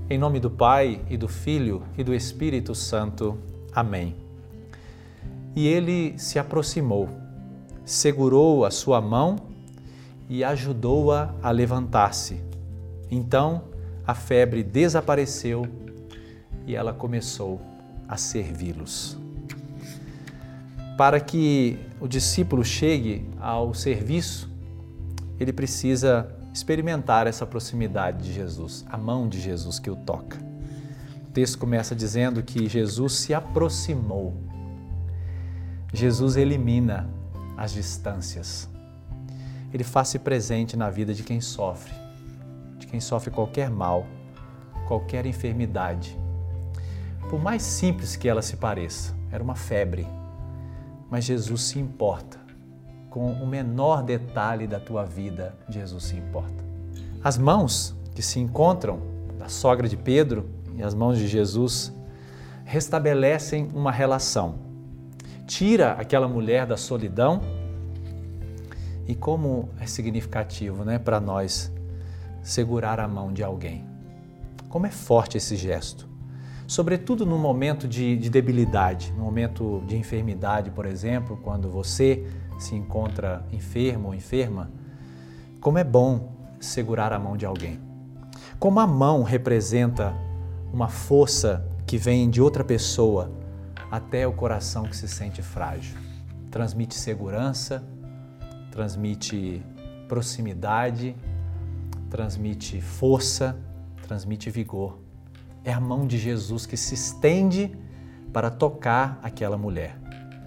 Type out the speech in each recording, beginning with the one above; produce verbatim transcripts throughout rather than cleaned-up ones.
Em nome do Pai, e do Filho, e do Espírito Santo. Amém. E ele se aproximou, segurou a sua mão e ajudou-a a levantar-se. Então, a febre desapareceu e ela começou a servi-los. Para que o discípulo chegue ao serviço, ele precisa experimentar essa proximidade de Jesus, a mão de Jesus que o toca. O texto começa dizendo que Jesus se aproximou. Jesus elimina as distâncias. Ele faz-se presente na vida de quem sofre, de quem sofre qualquer mal, qualquer enfermidade. Por mais simples que ela se pareça, era uma febre, mas Jesus se importa. Com o menor detalhe da tua vida, Jesus se importa. As mãos que se encontram, da sogra de Pedro e as mãos de Jesus, restabelecem uma relação. Tira aquela mulher da solidão e como é significativo, né, para nós segurar a mão de alguém. Como é forte esse gesto. Sobretudo no momento de, de debilidade, no momento de enfermidade, por exemplo, quando você se encontra enfermo ou enferma, como é bom segurar a mão de alguém. Como a mão representa uma força que vem de outra pessoa até o coração que se sente frágil. Transmite segurança, transmite proximidade, transmite força, transmite vigor. É a mão de Jesus que se estende para tocar aquela mulher.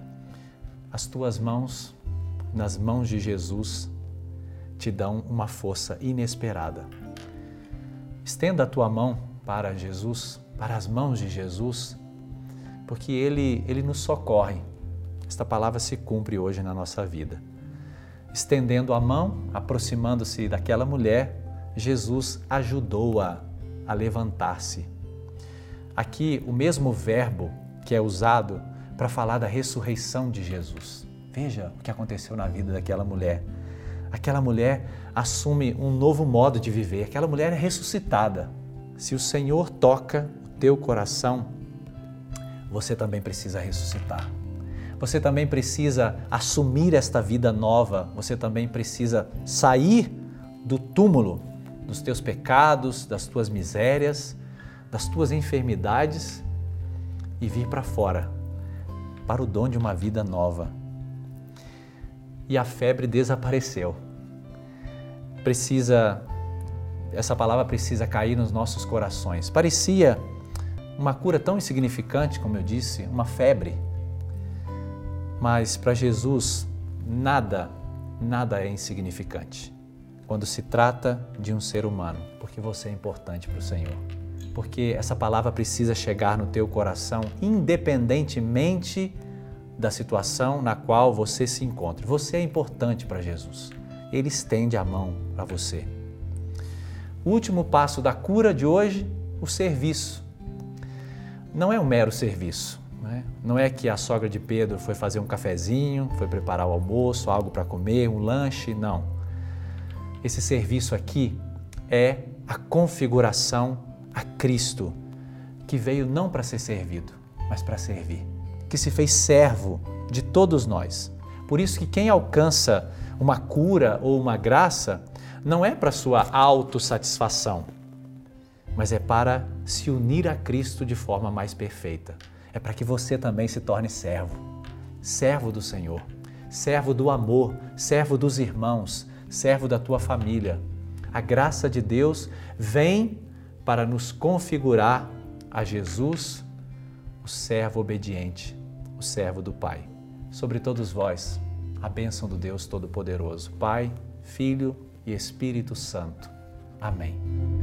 As tuas mãos, nas mãos de Jesus, te dão uma força inesperada. Estenda a tua mão para Jesus, para as mãos de Jesus, porque Ele, Ele nos socorre. Esta palavra se cumpre hoje na nossa vida. Estendendo a mão, aproximando-se daquela mulher, Jesus ajudou-a a levantar-se. Aqui, o mesmo verbo que é usado para falar da ressurreição de Jesus. Veja o que aconteceu na vida daquela mulher. Aquela mulher assume um novo modo de viver. Aquela mulher é ressuscitada. Se o Senhor toca o teu coração, você também precisa ressuscitar. Você também precisa assumir esta vida nova. Você também precisa sair do túmulo dos teus pecados, das tuas misérias, das tuas enfermidades e vir para fora, para o dom de uma vida nova. E a febre desapareceu. Precisa, essa palavra precisa cair nos nossos corações. Parecia uma cura tão insignificante, como eu disse, uma febre. Mas para Jesus, nada, nada é insignificante quando se trata de um ser humano, porque você é importante para o Senhor. Porque essa palavra precisa chegar no teu coração, independentemente da situação na qual você se encontra. Você é importante para Jesus. Ele estende a mão para você. O último passo da cura de hoje, o serviço. Não é um mero serviço, né? Não é que a sogra de Pedro foi fazer um cafezinho, foi preparar o almoço, algo para comer, um lanche, não. Esse serviço aqui é a configuração a Cristo, que veio não para ser servido, mas para servir, que se fez servo de todos nós. Por isso que quem alcança uma cura ou uma graça não é para sua autossatisfação, mas é para se unir a Cristo de forma mais perfeita. É para que você também se torne servo, servo do Senhor, servo do amor, servo dos irmãos, servo da tua família. A graça de Deus vem para nos configurar a Jesus, o servo obediente, o servo do Pai. Sobre todos vós, a bênção do Deus Todo-Poderoso, Pai, Filho e Espírito Santo. Amém.